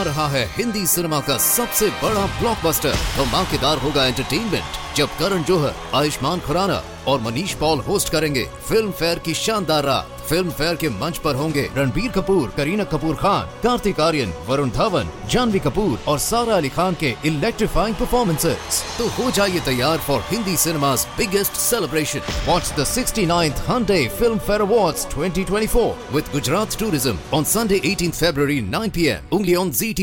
रहा है हिंदी सिनेमा का सबसे बड़ा ब्लॉकबस्टर। धमाकेदार होगा एंटरटेनमेंट जब करण जौहर, आयुष्मान खुराना और मनीष पॉल होस्ट करेंगे फिल्म फेयर की शानदार रात। फिल्म फेयर के मंच पर होंगे रणबीर कपूर, करीना कपूर खान, कार्तिक आर्यन, वरुण धवन, जानवी कपूर और सारा अली खान के इलेक्ट्रीफाइंग परफॉर्मेंसेस। तो हो जाइए तैयार for Hindi cinema's biggest celebration. Watch the 69th Hyundai Film Fair Awards 2024 with Gujarat Tourism on Sunday 18th February 9 p.m. only on ZT.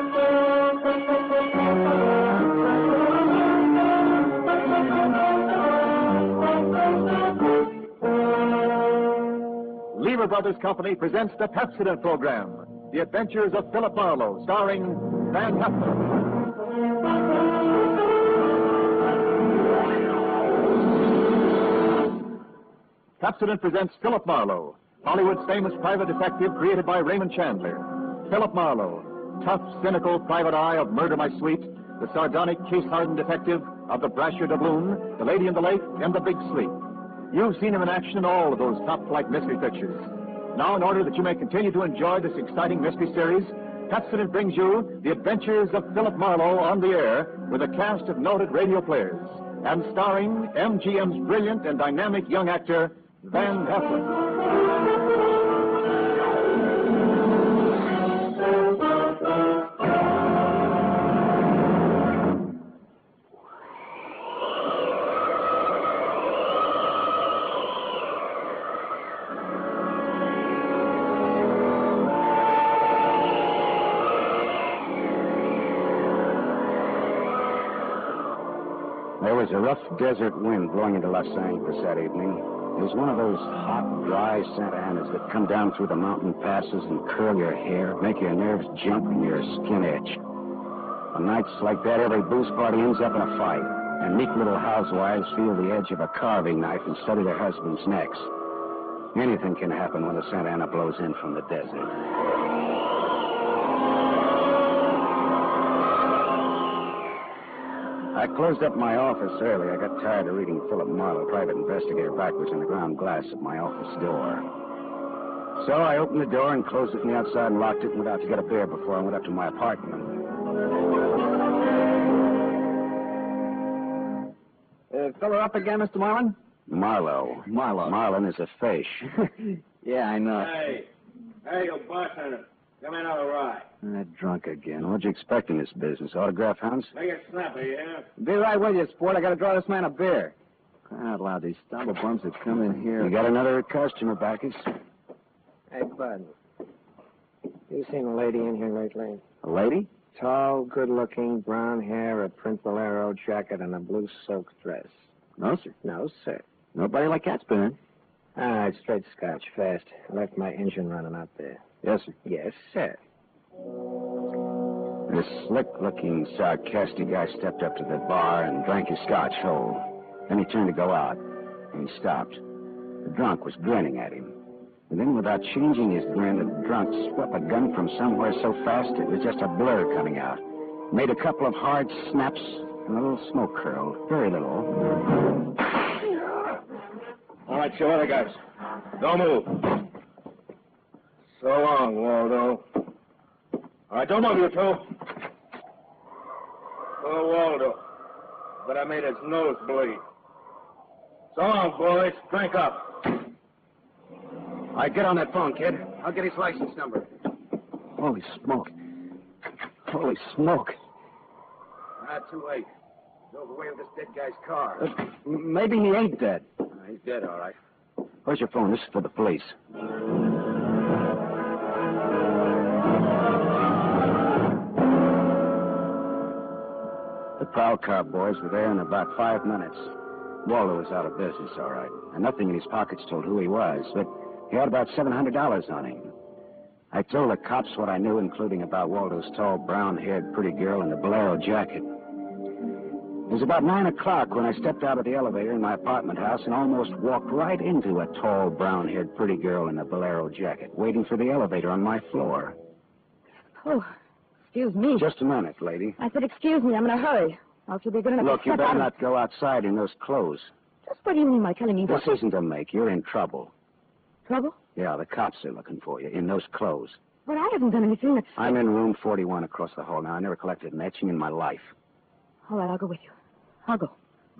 Lever Brothers Company presents the Pepsodent program, The Adventures of Philip Marlowe, starring Van Heflin. Pepsodent presents Philip Marlowe, Hollywood's famous private detective created by Raymond Chandler. Philip Marlowe, tough, cynical private eye of Murder My Sweet, the sardonic, case-hardened detective of The Brasher Doubloon, The Lady in the Lake, and The Big Sleep. You've seen him in action in all of those top-flight mystery pictures. Now, in order that you may continue to enjoy this exciting mystery series, Pepsodent brings you The Adventures of Philip Marlowe on the air with a cast of noted radio players and starring MGM's brilliant and dynamic young actor, Van Heflin. There was a rough desert wind blowing into Los Angeles that evening. It was one of those hot, dry Santa Anas that come down through the mountain passes and curl your hair, make your nerves jump and your skin itch. On nights like that, every booze party ends up in a fight, and meek little housewives feel the edge of a carving knife and study their husbands' necks. Anything can happen when the Santa Ana blows in from the desert. I closed up my office early. I got tired of reading Philip Marlowe, private investigator, backwards in the ground glass of my office door. So I opened the door and closed it from the outside and locked it and went out to get a beer before I went up to my apartment. Fill her up again, Mr. Marlin? Marlowe. Marlin is a fish. Yeah, I know. Hey, you bartender. Come in another rye. Drunk again. What'd you expect in this business? Autograph hounds? Make it snappy, yeah? Be right with you, sport. I gotta draw this man a beer. Crying out loud, these stumble bums that come in here. You got another customer, Bacchus? Hey, Bud. You seen a lady in here lately? A lady? Tall, good-looking, brown hair, a print bolero jacket, and a blue silk dress. No, sir. No, sir. Nobody like that, Spinner. All right, straight Scotch, fast. I left my engine running out there. Yes, sir. Yes, sir. This slick-looking, sarcastic guy stepped up to the bar and drank his Scotch whole. Then he turned to go out, and he stopped. The drunk was grinning at him. And then, without changing his grin, the drunk swept a gun from somewhere so fast it was just a blur coming out. Made a couple of hard snaps, and a little smoke curled. Very little. All right, you other guys. Don't move. So long, Waldo. All right, don't move, you two. Oh, Waldo. But I made his nose bleed. So long, boys. Drink up. All right, get on that phone, kid. I'll get his license number. Holy smoke. Holy smoke. Not too late. Drove away with this dead guy's car. Maybe he ain't dead. He's dead, all right. Where's your phone? This is for the police. The prowl car boys were there in about 5 minutes. Waldo was out of business, all right. And nothing in his pockets told who he was, but he had about $700 on him. I told the cops what I knew, including about Waldo's tall, brown-haired pretty girl in the bolero jacket. It was about 9 o'clock when I stepped out of the elevator in my apartment house and almost walked right into a tall, brown-haired pretty girl in a bolero jacket, waiting for the elevator on my floor. Oh, excuse me. Just a minute, lady. I said, excuse me, I'm in a hurry. Else you'll be good enough Look, to you step better out not go outside in those clothes. Just what do you mean by telling me This what? isn't a make. You're in trouble. Trouble? Yeah, the cops are looking for you in those clothes. But I haven't done anything. I'm in room 41 across the hall now. I never collected an etching in my life. All right, I'll go with you. I'll go.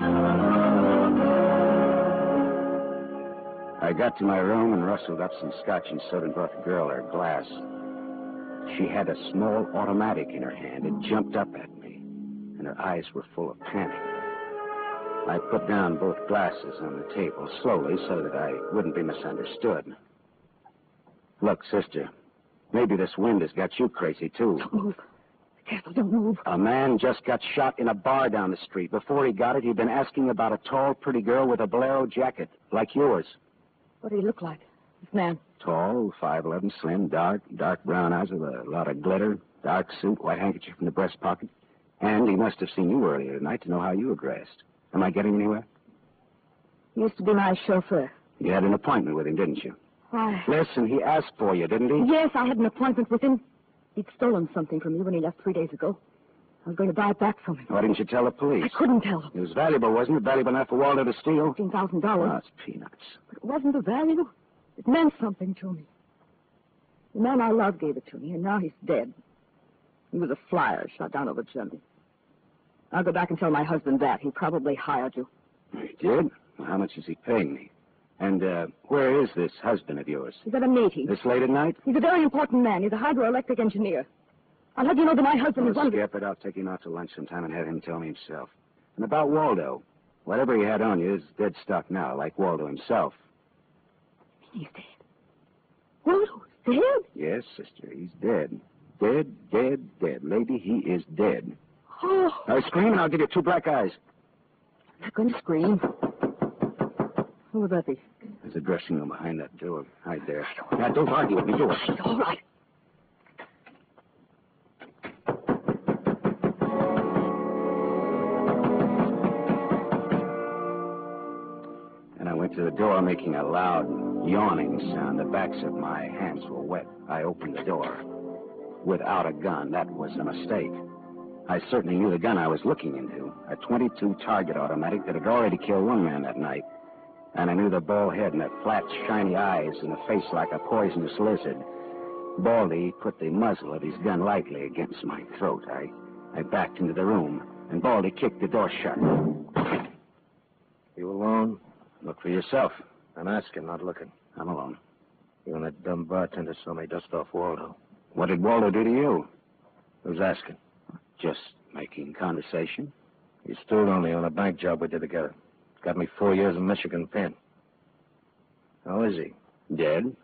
I got to my room and rustled up some scotch and soda and brought the girl her glass. She had a small automatic in her hand. It jumped up at me, and her eyes were full of panic. I put down both glasses on the table slowly so that I wouldn't be misunderstood. Look, sister, maybe this wind has got you crazy, too. Don't move. Be careful, don't move. A man just got shot in a bar down the street. Before he got it, he'd been asking about a tall, pretty girl with a bolero jacket, like yours. What did he look like, this man? Tall, 5'11", slim, dark brown eyes with a lot of glitter, dark suit, white handkerchief in the breast pocket. And he must have seen you earlier tonight to know how you were dressed. Am I getting anywhere? He used to be my chauffeur. You had an appointment with him, didn't you? Why? Listen, he asked for you, didn't he? Yes, I had an appointment with him. He'd stolen something from me when he left 3 days ago. I was going to buy it back from him. Why didn't you tell the police? I couldn't tell him. It was valuable, wasn't it? Valuable enough for Waldo to steal? $15,000. Oh, it's peanuts. But it wasn't the value. It meant something to me. The man I loved gave it to me, and now he's dead. He was a flyer shot down over chimney. I'll go back and tell my husband that. He probably hired you. He did? Well, how much is he paying me? And where is this husband of yours? He's at a meeting. This late at night? He's a very important man. He's a hydroelectric engineer. I'll let you know that my husband is one of the... Skip it. I'll take him out to lunch sometime and have him tell me himself. And about Waldo, whatever he had on you is dead stock now, like Waldo himself. He's dead. Waldo's dead? Yes, sister, he's dead. Dead, dead, dead. Lady, he is dead. Oh. Now scream and I'll give you 2 black eyes. I'm not going to scream. Who would that be? There's a dressing room behind that door. Hide there. Now, don't argue with me. Do it. All right. And I went to the door, making a loud, yawning sound. The backs of my hands were wet. I opened the door. Without a gun, that was a mistake. I certainly knew the gun I was looking into. A .22 target automatic that had already killed one man that night. And I knew the bald head and the flat, shiny eyes and the face like a poisonous lizard. Baldy put the muzzle of his gun lightly against my throat. I backed into the room, and Baldy kicked the door shut. You alone? Look for yourself. I'm asking, not looking. I'm alone. You and that dumb bartender saw me dust off Waldo. What did Waldo do to you? Who's asking? Just making conversation. He stood on me on a bank job we did together. Got me 4 years in Michigan pen. How is he? Dead?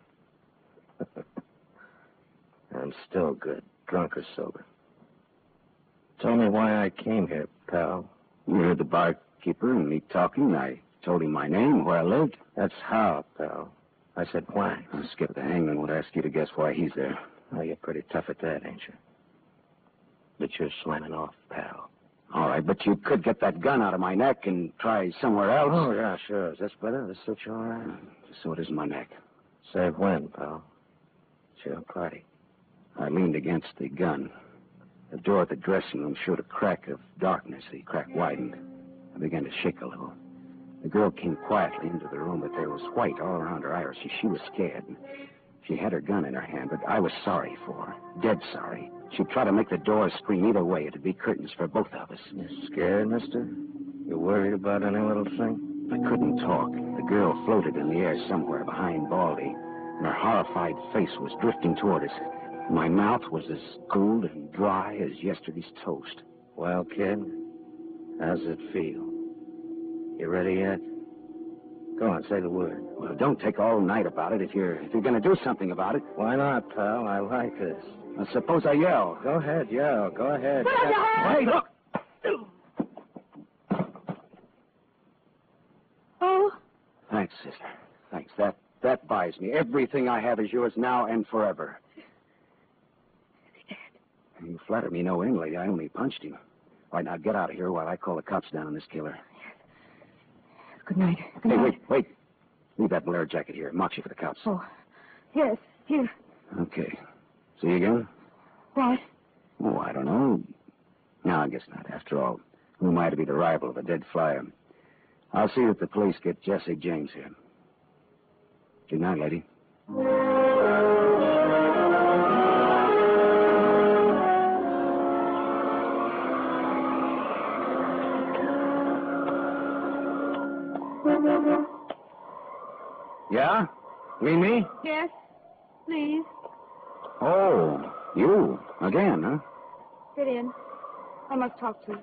I'm still good, drunk or sober. Tell me why I came here, pal. You heard the barkeeper and me talking. I told him my name, where I lived. That's how, pal. I said why. Skip the hangman would ask you to guess why he's there. Oh, you're pretty tough at that, ain't you? But you're slamming off, pal. All right, but you could get that gun out of my neck and try somewhere else. Oh, yeah, sure. Is this better? This suits you all right? So it is my neck. Save when, pal? It's your party. I leaned against the gun. The door of the dressing room showed a crack of darkness. The crack widened. I began to shake a little. The girl came quietly into the room, but there was white all around her iris. She was scared. She had her gun in her hand, but I was sorry for her. Dead sorry. She'd try to make the door scream either way. It'd be curtains for both of us. You scared, mister? You worried about any little thing? I couldn't talk. The girl floated in the air somewhere behind Baldy, and her horrified face was drifting toward us. My mouth was as cold and dry as yesterday's toast. Well, kid, how's it feel? You ready yet? Go on, say the word. Well, don't take all night about it if you're going to do something about it. Why not, pal? I like this. Well, suppose I yell. Go ahead, yell. Go ahead. Hey, look! Oh? Thanks, sister. Thanks. That buys me. Everything I have is yours now and forever. You flatter me no end, lady. I only punched him. All right, now get out of here while I call the cops down on this killer. Good night. Good night. Hey, wait. Leave that bolero jacket here. Marks you for the cops. Oh, yes, here. Okay. See you again? What? Oh, I don't know. No, I guess not. After all, who am I to be the rival of a dead flyer? I'll see that the police get Jesse James here. Good night, lady. Yeah? You mean me? Yes, please. Oh, you. Again, huh? Sit in. I must talk to you.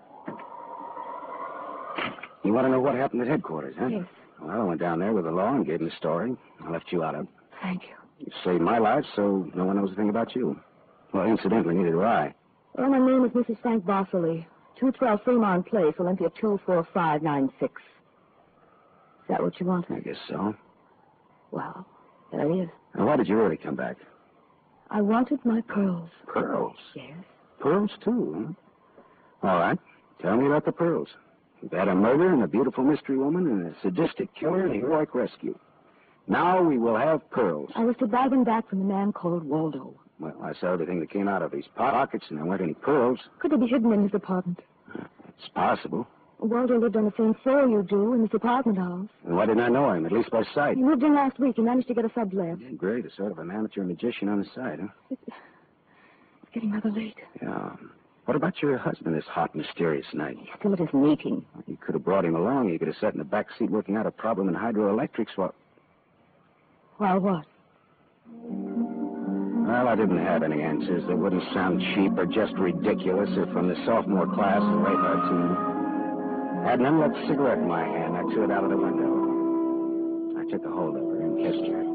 You want to know what happened at headquarters, huh? Yes. Well, I went down there with the law and gave them the story. I left you out of it. Thank you. You saved my life, so no one knows a thing about you. Well, incidentally, neither do I. Well, my name is Mrs. Frank Bosley. 212 Fremont Place, Olympia 24596. Is that what you want? I guess so. Well, there it is. Now, why did you really come back? I wanted my pearls. Pearls? Yes. Pearls, too, huh? All right. Tell me about the pearls. You've had a murder and a beautiful mystery woman and a sadistic killer and a heroic rescue. Now we will have pearls. I was to buy them back from a man called Waldo. Well, I saw everything that came out of his pockets, and there weren't any pearls. Could they be hidden in his apartment? It's possible. Waldo lived on the same floor you do in this apartment house. And why didn't I know him, at least by sight? He moved in last week. He managed to get a sublet. Yeah, great. A sort of an amateur magician on the side, huh? It's getting rather late. Yeah. What about your husband this hot, mysterious night? He's still at his meeting. You could have brought him along. You could have sat in the back seat working out a problem in hydroelectrics while... While what? Well, I didn't have any answers that wouldn't sound cheap or just ridiculous if from the sophomore class in radar 2 I had an unlit cigarette in my hand. I threw it out of the window. I took a hold of her and kissed her.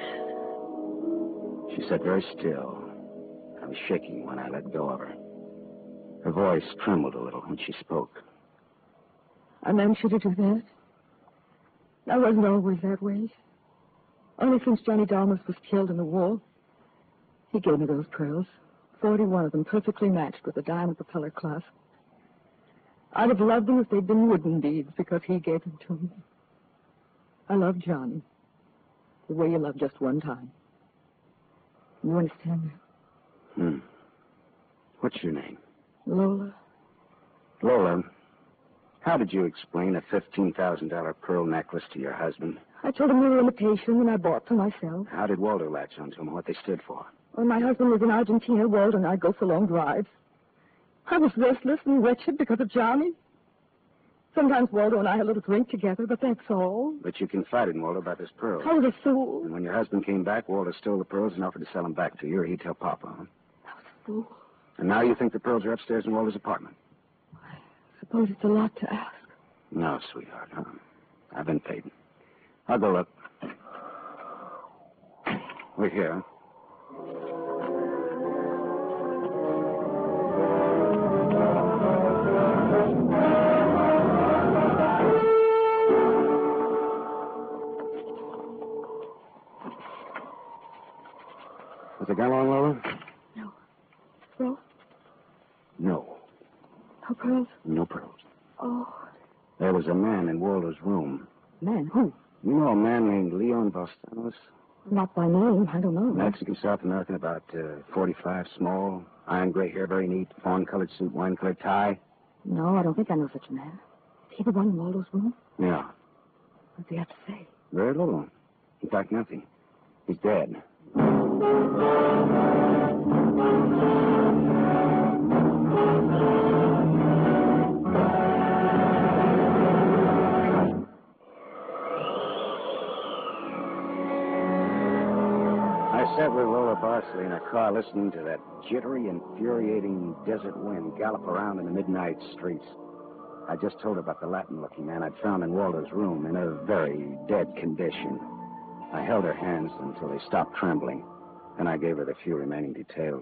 She sat very still. I was shaking when I let go of her. Her voice trembled a little when she spoke. A man should have do that. I wasn't always that way. Only since Johnny Dalmas was killed in the war. He gave me those pearls. 41 of them, perfectly matched with a diamond propeller clasp. I'd have loved them if they'd been wooden beads, because he gave them to me. I love Johnny. The way you love just one time. You understand that? What's your name? Lola. Lola, how did you explain a $15,000 pearl necklace to your husband? I told him they were imitation, and I bought for myself. How did Waldo latch onto them, what they stood for? When my husband was in Argentina, Waldo and I'd go for long drives. I was restless and wretched because of Johnny. Sometimes Waldo and I had a little drink together, but that's all. But you confided in Waldo about this pearl. I was a fool. And when your husband came back, Waldo stole the pearls and offered to sell them back to you, or he'd tell Papa, huh? I was a fool. And now you think the pearls are upstairs in Waldo's apartment? I suppose it's a lot to ask. No, sweetheart. I've been paid. I'll go look. We're here, huh? Was the gun on, Lola? No. No? No. No pearls? No pearls. Oh. There was a man in Waldo's room. Man, who? You know a man named Leon Bostanos? Not by name. I don't know. Mexican, South American, about 45, small, iron gray hair, very neat, fawn-colored suit, wine-colored tie. No, I don't think I know such a man. Is he the one in Waldo's room? Yeah. What does he have to say? Very little. In fact, nothing. He's dead. I sat with Lola Bosley in a car listening to that jittery, infuriating desert wind gallop around in the midnight streets. I just told her about the Latin-looking man I'd found in Waldo's room in a very dead condition. I held her hands until they stopped trembling, and I gave her the few remaining details.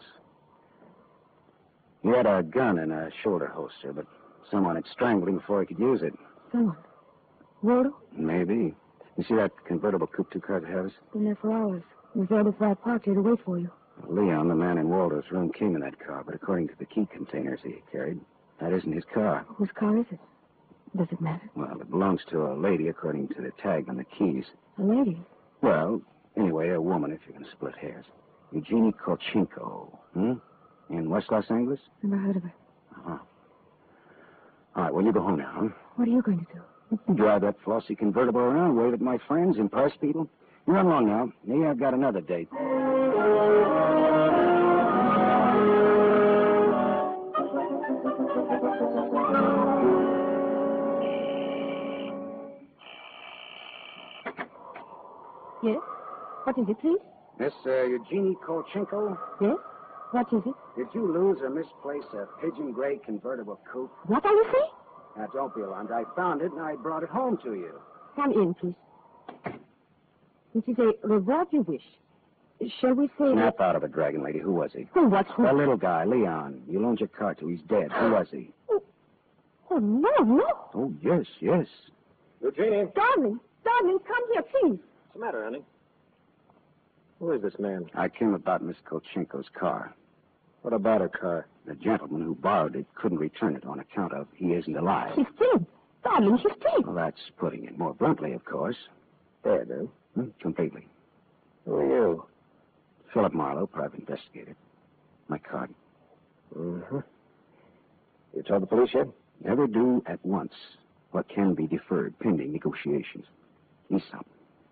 He had a gun in a shoulder holster, but someone had strangled him before he could use it. Someone? Waldo? Maybe. You see that convertible coupe two cars ahead of us? Been there for hours. He was there before I parked here to wait for you. Leon, the man in Waldo's room, came in that car, but according to the key containers he carried, that isn't his car. Whose car is it? Does it matter? Well, it belongs to a lady, according to the tag on the keys. A lady? Well, anyway, a woman, if you're going to split hairs. Eugenie Kolchenko, in West Los Angeles? Never heard of her. Uh-huh. All right, well, you go home now, huh? What are you going to do? Drive that flossy convertible around, wave at my friends, impress people. You run along now. Me, I've got another date. What is it, please? Miss Eugenie Kolchenko, Yes? What is it? did you lose or misplace a pigeon gray convertible coupe? What are you saying? Now, don't be alarmed. I found it and I brought it home to you. Come in, please. This is a reward you wish. Shall we say Snap out of it, Dragon Lady. Who was he? Oh, what's The little guy, Leon. You loaned your car to. He's dead. Who was he? Oh, no, no. Oh, yes, yes. Eugenie, Darling, come here, please. what's the matter, honey? Who is this man? I came about Miss Kolchenko's car. What about her car? The gentleman who borrowed it couldn't return it on account of he isn't alive. She's dead. Darling, she's dead. Well, that's putting it more bluntly, of course. Dead, huh? Completely. Who are you? Philip Marlowe, private investigator. My card. Mm-hmm. You told the police yet? Never do at once what can be deferred pending negotiations. He's something.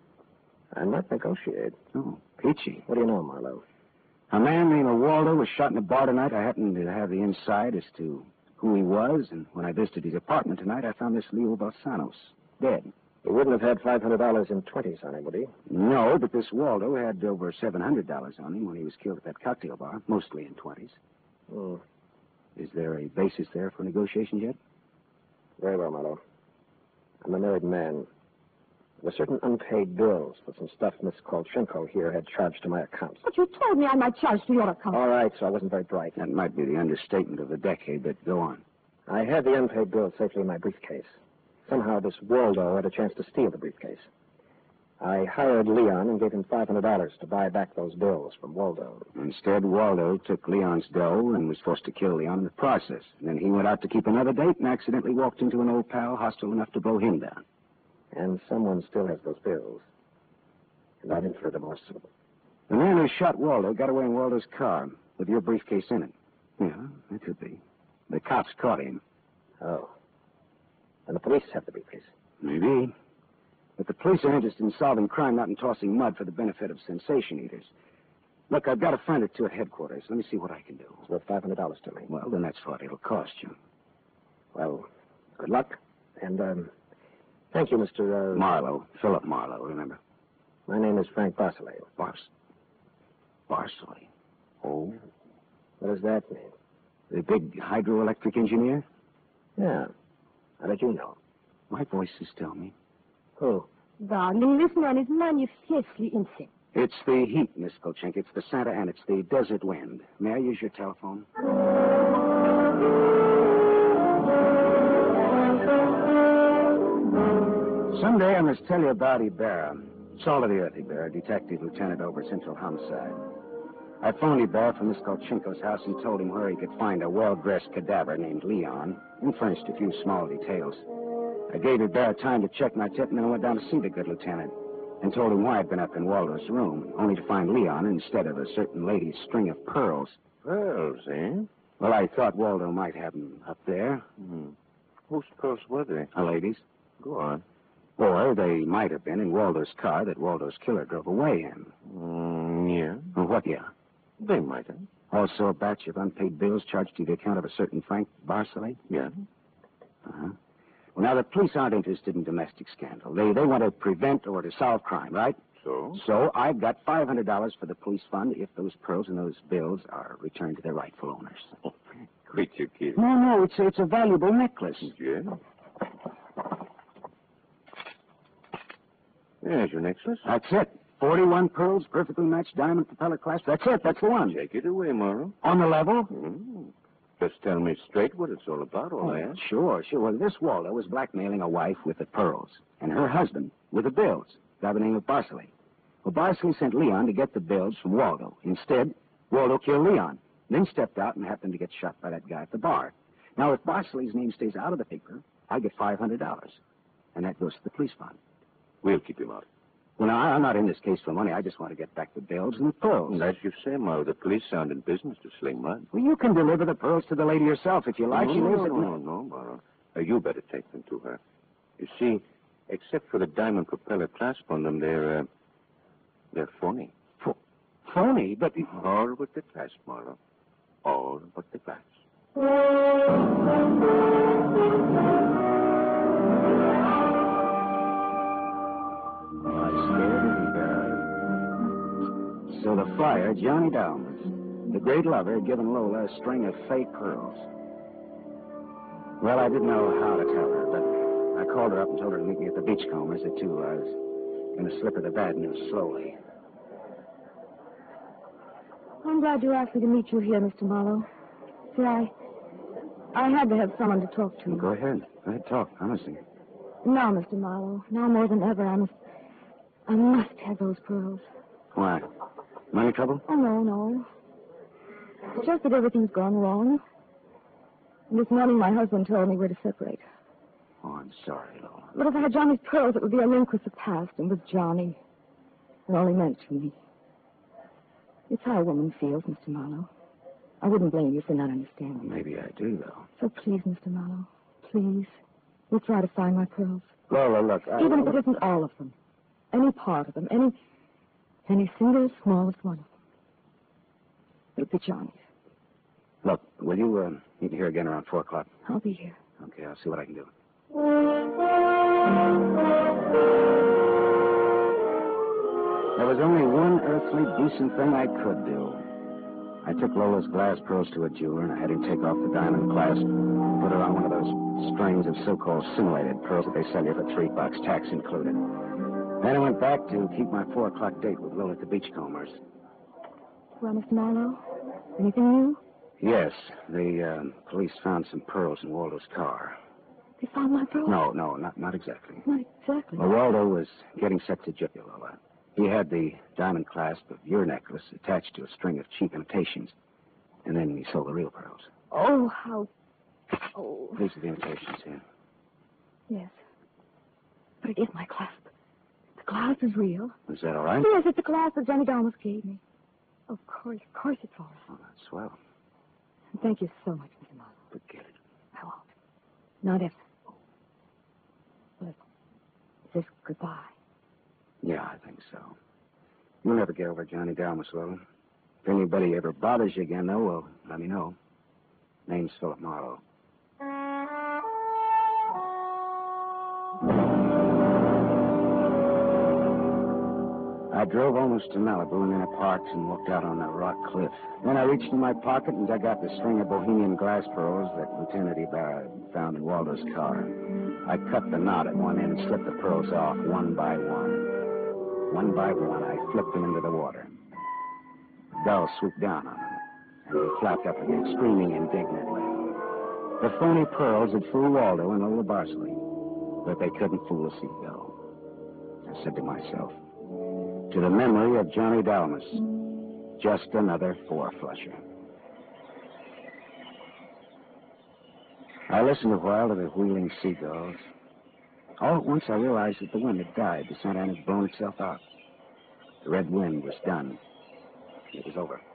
I might negotiate. Oh, peachy. What do you know, Marlowe? A man named Waldo was shot in a bar tonight. I happened to have the inside as to who he was, and when I visited his apartment tonight, I found this Leo Balsanos dead. He wouldn't have had $500 in 20s on him, would he? No, but this Waldo had over $700 on him when he was killed at that cocktail bar, mostly in 20s. Hmm. Is there a basis there for negotiations yet? Very well, Marlowe. I'm a married man. There are certain unpaid bills for some stuff Miss Kolchenko here had charged to my account. But you told me I might charge to your account. All right, so I wasn't very bright. That might be the understatement of the decade, but go on. I had the unpaid bills safely in my briefcase. Somehow this Waldo had a chance to steal the briefcase. I hired Leon and gave him $500 to buy back those bills from Waldo. Instead, Waldo took Leon's dough and was forced to kill Leon in the process. And then he went out to keep another date and accidentally walked into an old pal hostile enough to blow him down. And someone still has those bills. And I'm in for remorse. The man who shot Waldo got away in Waldo's car with your briefcase in it. Yeah, that could be. The cops caught him. Oh. And the police have the briefcase. Maybe. But the police are interested in solving crime, not in tossing mud for the benefit of sensation eaters. Look, I've got a friend or two at headquarters. Let me see what I can do. It's worth $500 to me. Well, then that's what it'll cost you. Well, good luck. And, thank you, Mr. Marlowe. Philip Marlowe, remember? My name is Frank Barcelay. Barcelay. Oh. What does that mean? The big hydroelectric engineer? Yeah. How did you know? My voices tell me. Who? Darling, this man is manifestly insane. It's the heat, Miss Kolchenko. It's the Santa and it's the desert wind. May I use your telephone? Someday I must tell you about Ibarra. Salt of the earth, Ibarra, detective lieutenant over Central Homicide. I phoned Ibarra from Miss Kolchenko's house and told him where he could find a well-dressed cadaver named Leon and furnished a few small details. I gave Ibarra time to check my tip, and then I went down to see the good lieutenant and told him why I'd been up in Waldo's room, only to find Leon instead of a certain lady's string of pearls. Pearls, eh? Well, I thought Waldo might have them up there. Whose pearls were they? A lady's. Go on. Or they might have been in Waldo's car that Waldo's killer drove away in. Yeah. Well, what, yeah? They might have. Also a batch of unpaid bills charged to the account of a certain Frank Barcelay? Yeah. Uh-huh. Well, now, the police aren't interested in domestic scandal. They want to prevent or to solve crime, right? So? So I've got $500 for the police fund if those pearls and those bills are returned to their rightful owners. Quit your kid. No, it's a valuable necklace. Yeah? There's your necklace. That's it. 41 pearls, perfectly matched diamond propeller clasp. That's it. That's the one. Take it away, Morrow. On the level? Just tell me straight what it's all about, all that. Sure. Well, this Waldo was blackmailing a wife with the pearls, and her husband with the bills, by the name of Barcelay. Well, Barcelay sent Leon to get the bills from Waldo. Instead, Waldo killed Leon, then stepped out and happened to get shot by that guy at the bar. Now, if Barcelay's name stays out of the paper, I get $500, and that goes to the police fund. We'll keep him out. Well, now, I'm not in this case for money. I just want to get back the bills and the pearls. As you say, Morrow, the police aren't in business to sling mud. Well, you can deliver the pearls to the lady yourself if you like. She lives at... No, Morrow. You better take them to her. You see, except for the diamond propeller clasp on them, they're phony. Phony? But... All but the clasp, Morrow. All but the clasp. So the flyer, Johnny Dalmas, the great lover, had given Lola a string of fake pearls. Well, I didn't know how to tell her, but I called her up and told her to meet me at the Beachcombers at 2. I was going to slip her the bad news slowly. I'm glad you asked me to meet you here, Mr. Marlowe. See, I had to have someone to talk to. Go ahead. Go ahead, talk. Honestly. Now, Mr. Marlowe, now more than ever, I must have those pearls. Why? Money trouble? Oh, no. It's just that everything's gone wrong. And this morning my husband told me we're to separate. Oh, I'm sorry, Lola. But if I had Johnny's pearls, it would be a link with the past and with Johnny. And all he meant to me. It's how a woman feels, Mr. Marlowe. I wouldn't blame you for not understanding. Maybe I do, though. So please, Mr. Marlowe, please, we'll try to find my pearls. Lola, look, Even if it isn't all of them. Any part of them. Any single smallest one of them. It'll be Johnny's. Look, will you meet me here again around 4 o'clock? I'll be here. Okay, I'll see what I can do. There was only one earthly decent thing I could do. I took Lola's glass pearls to a jeweler, and I had him take off the diamond clasp and put her on one of those strings of so-called simulated pearls that they sell you for $3, tax included. Then I went back to keep my 4 o'clock date with Lola at the Beachcombers. Well, Mr. Marlowe, anything new? Yes, the police found some pearls in Waldo's car. They found my pearls? No, not exactly. Not exactly. Well, Waldo was getting set to jail, Lola. He had the diamond clasp of your necklace attached to a string of cheap imitations, and then he sold the real pearls. Oh, how... Oh. These are the imitations here. Yes. But it is my clasp. The clasp is real. Is that all right? Yes, it's the clasp that Johnny Dalmas gave me. Of course it's all right. Oh, that's swell. Thank you so much, Mr. Marlowe. Forget it. I won't. Not ever. But is this goodbye? Yeah, I think so. You'll never get over Johnny Dalmas, Lola. If anybody ever bothers you again, though, well, let me know. Name's Philip Marlowe. I drove almost to Malibu and then I parked and looked out on the rock cliff. Then I reached in my pocket and dug out the string of Bohemian glass pearls that Lieutenant Ibarra found in Waldo's car. I cut the knot at one end and slipped the pearls off one by one. One by one, I flipped them into the water. The gull swooped down on them, and they flapped up again, screaming indignantly. The phony pearls had fooled Waldo and Lola Barsley, but they couldn't fool a seagull. I said to myself, to the memory of Johnny Dalmas, just another four-flusher. I listened a while to the wheeling seagulls. All at once I realized that the wind had died. The Santa Ana had blown itself out. The red wind was done. It was over.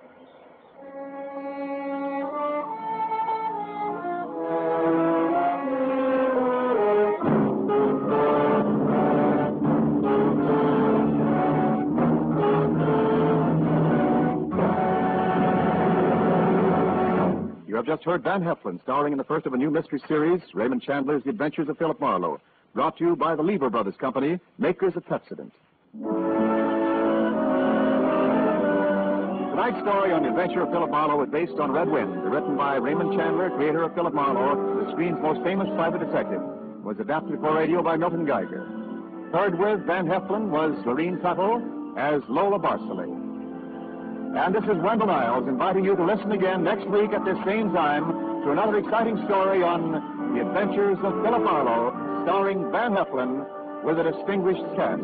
You have just heard Van Heflin, starring in the first of a new mystery series, Raymond Chandler's The Adventures of Philip Marlowe, brought to you by the Lever Brothers Company, makers of Pepsodent. Tonight's story on The Adventure of Philip Marlowe is based on Red Wind, written by Raymond Chandler, creator of Philip Marlowe, the screen's most famous private detective. It was adapted for radio by Milton Geiger. Heard with Van Heflin was Lorene Tuttle as Lola Barsley. And this is Wendell Niles inviting you to listen again next week at this same time to another exciting story on The Adventures of Philip Marlowe, starring Van Heflin with a distinguished cast.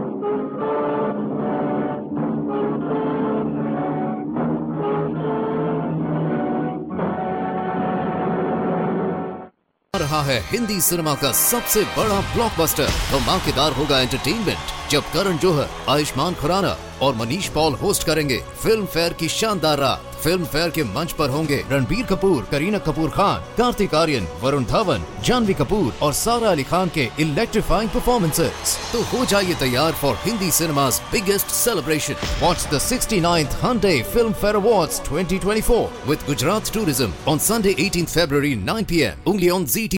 रहा है Hindi cinema का सबसे बड़ा blockbuster. धमाकेदार होगा entertainment जब करण जौहर, आयुष्मान खुराना और Manish Paul host करेंगे फिल्म फेयर की शानदार रात। फिल्म फेयर के मंच पर होंगे रणबीर कपूर, करीना कपूर खान, कार्तिक आर्यन, वरुण धवन, जानवी कपूर और सारा अली खान के इलेक्ट्रीफाइंग परफॉर्मेंसेस। तो हो जाइए तैयार for Hindi cinema's biggest celebration. Watch the 69th Hyundai Film Fair Awards 2024 with Gujarat Tourism on Sunday 18th February 9 p.m. only on ZT.